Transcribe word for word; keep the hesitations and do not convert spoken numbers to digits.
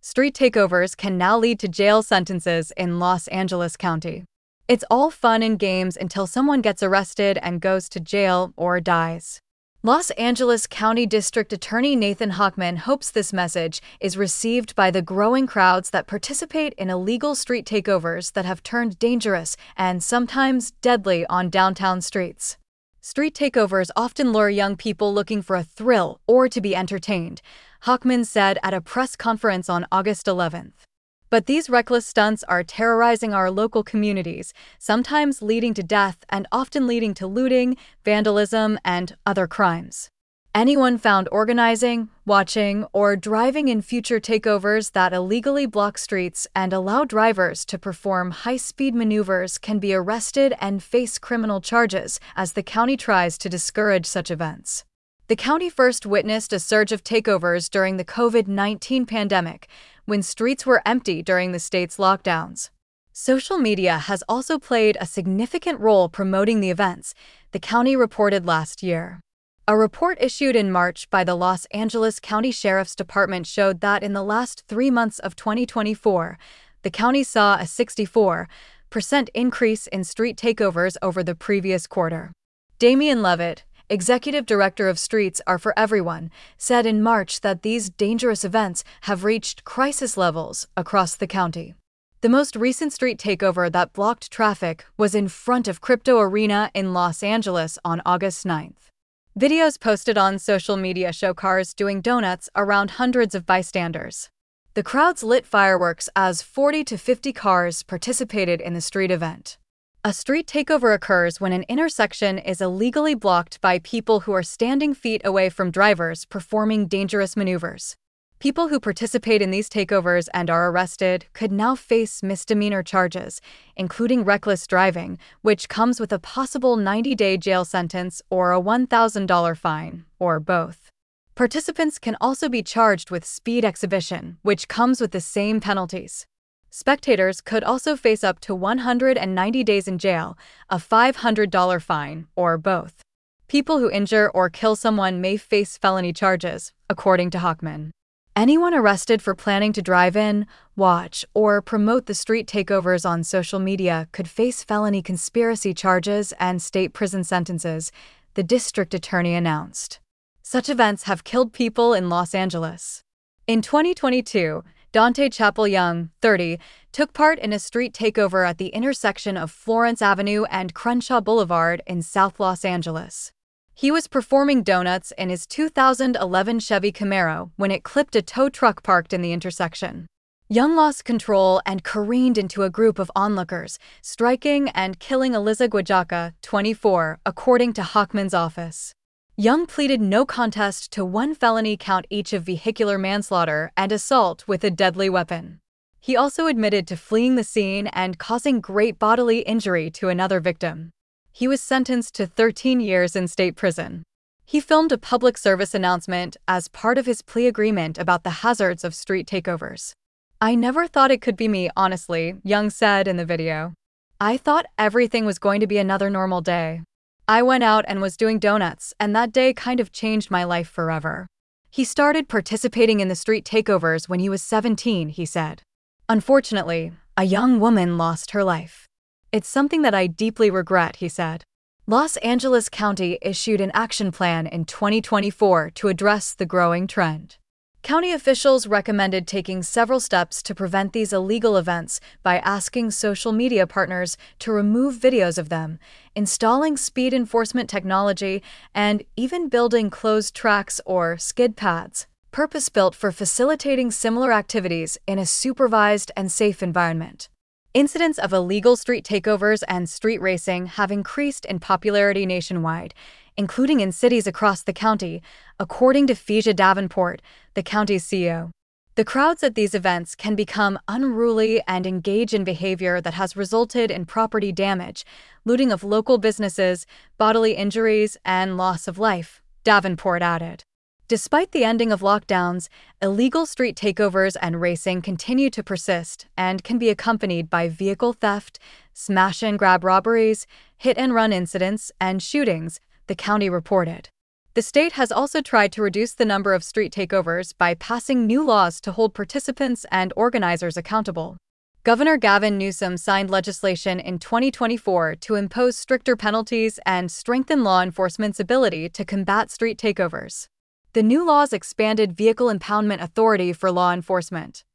Street takeovers can now lead to jail sentences in Los Angeles County. It's all fun and games until someone gets arrested and goes to jail or dies. Los Angeles County District Attorney Nathan Hochman hopes this message is received by the growing crowds that participate in illegal street takeovers that have turned dangerous and sometimes deadly on downtown streets. Street takeovers often lure young people looking for a thrill or to be entertained, Hochman said at a press conference on August eleventh. But these reckless stunts are terrorizing our local communities, sometimes leading to death and often leading to looting, vandalism, and other crimes. Anyone found organizing, watching, or driving in future takeovers that illegally block streets and allow drivers to perform high-speed maneuvers can be arrested and face criminal charges as the county tries to discourage such events. The county first witnessed a surge of takeovers during the COVID nineteen pandemic, when streets were empty during the state's lockdowns. Social media has also played a significant role promoting the events, the county reported last year. A report issued in March by the Los Angeles County Sheriff's Department showed that in the last three months of twenty twenty-four, the county saw a sixty-four percent increase in street takeovers over the previous quarter. Damian Levitt, Executive Director of Streets Are For Everyone, said in March that these dangerous events have reached crisis levels across the county. The most recent street takeover that blocked traffic was in front of Crypto Arena in Los Angeles on August ninth. Videos posted on social media show cars doing donuts around hundreds of bystanders. The crowds lit fireworks as forty to fifty cars participated in the street event. A street takeover occurs when an intersection is illegally blocked by people who are standing feet away from drivers performing dangerous maneuvers. People who participate in these takeovers and are arrested could now face misdemeanor charges, including reckless driving, which comes with a possible ninety-day jail sentence or a one thousand dollars fine, or both. Participants can also be charged with speed exhibition, which comes with the same penalties. Spectators could also face up to one hundred ninety days in jail, a five hundred dollars fine, or both. People who injure or kill someone may face felony charges, according to Hochman. Anyone arrested for planning to drive in, watch, or promote the street takeovers on social media could face felony conspiracy charges and state prison sentences, the district attorney announced. Such events have killed people in Los Angeles. In twenty twenty-two, Dante Chappell Young, thirty, took part in a street takeover at the intersection of Florence Avenue and Crenshaw Boulevard in South Los Angeles. He was performing donuts in his two thousand eleven Chevy Camaro when it clipped a tow truck parked in the intersection. Young lost control and careened into a group of onlookers, striking and killing Eliza Guajaca, twenty-four, according to Hochman's office. Young pleaded no contest to one felony count each of vehicular manslaughter and assault with a deadly weapon. He also admitted to fleeing the scene and causing great bodily injury to another victim. He was sentenced to thirteen years in state prison. He filmed a public service announcement as part of his plea agreement about the hazards of street takeovers. "I never thought it could be me, honestly," Young said in the video. "I thought everything was going to be another normal day. I went out and was doing donuts, and that day kind of changed my life forever." He started participating in the street takeovers when he was seventeen, he said. "Unfortunately, a young woman lost her life. It's something that I deeply regret," he said. Los Angeles County issued an action plan in twenty twenty-four to address the growing trend. County officials recommended taking several steps to prevent these illegal events by asking social media partners to remove videos of them, installing speed enforcement technology, and even building closed tracks or skid pads, purpose-built for facilitating similar activities in a supervised and safe environment. Incidents of illegal street takeovers and street racing have increased in popularity nationwide, including in cities across the county, according to Phasia Davenport, the county's C E O. The crowds at these events can become unruly and engage in behavior that has resulted in property damage, looting of local businesses, bodily injuries, and loss of life, Davenport added. Despite the ending of lockdowns, illegal street takeovers and racing continue to persist and can be accompanied by vehicle theft, smash-and-grab robberies, hit-and-run incidents, and shootings, the county reported. The state has also tried to reduce the number of street takeovers by passing new laws to hold participants and organizers accountable. Governor Gavin Newsom signed legislation in twenty twenty-four to impose stricter penalties and strengthen law enforcement's ability to combat street takeovers. The new laws expanded vehicle impoundment authority for law enforcement,